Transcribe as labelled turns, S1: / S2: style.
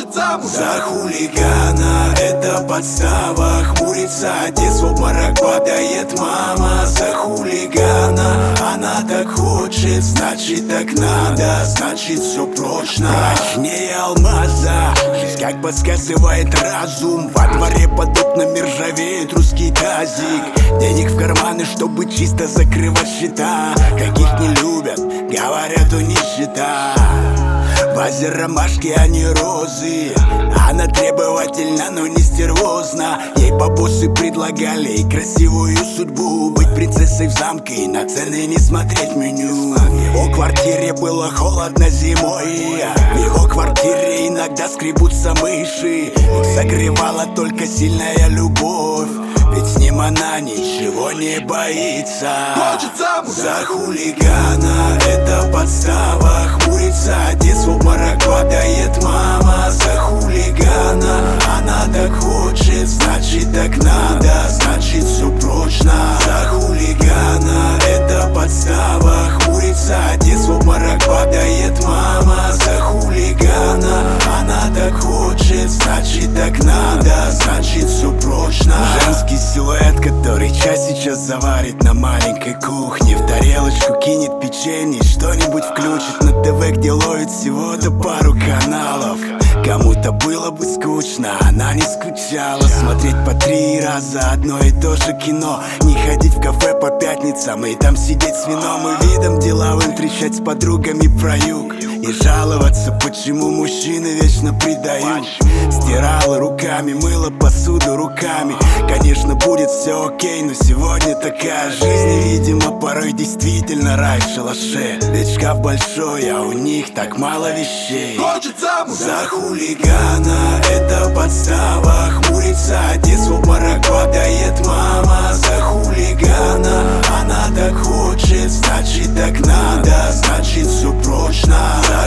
S1: хочет замуж.
S2: За хулигана это подстава, хмурится отец, в обморок падает мама. За хулигана она так хочет, значит так надо, значит все прочно. Прочнее алмаза, жизнь как подсказывает разум. Во дворе под окнами ржавеет русский тазик. Денег в карманы, чтобы чисто закрывать счета. Каких не любят, говорят, у нищета. В вазе ромашки, а не розы. Она требовательна, но не стервозна. Ей бабосы предлагали и красивую судьбу. Быть принцессой в замке и на цены не смотреть в меню. В его квартире было холодно зимой. В его квартире иногда скребутся мыши. Их согревала только сильная любовь, ведь с ним она ничего не боится.
S1: Хочет замуж.
S2: За хулигана это подстава, хмурится отец, в обморок падает мама. За хулигана она так хочет, значит так надо, значит все прочно. За хулигана это подстава, хмурится отец, в обморок падает мама. За хулигана она так хочет, значит так надо, значит все прочно. Женский силуэт, который чай сейчас заварит на маленькой кухне. В тарелочку кинет печенье, что-нибудь включит на ТВ, где ловит всего-то пару каналов. Кому-то было бы скучно, она не скучала. Смотреть по 3 раза одно и то же кино. Не ходить в кафе по пятницам и там сидеть с вином и видом деловым трещать с подругами про юг. И жаловаться, почему мужчины вечно предают. Стирала руками, мыла посуду руками. Конечно, будет все окей, но сегодня такая жизнь. И, видимо, порой действительно рай в шалаше. Ведь шкаф большой, а у них так мало вещей.
S1: Хочет замуж.
S2: За хулигана это подстава, хмурится отец, в обморок падает мама. За хулигана она так хочет, значит так надо, значит все прочно. За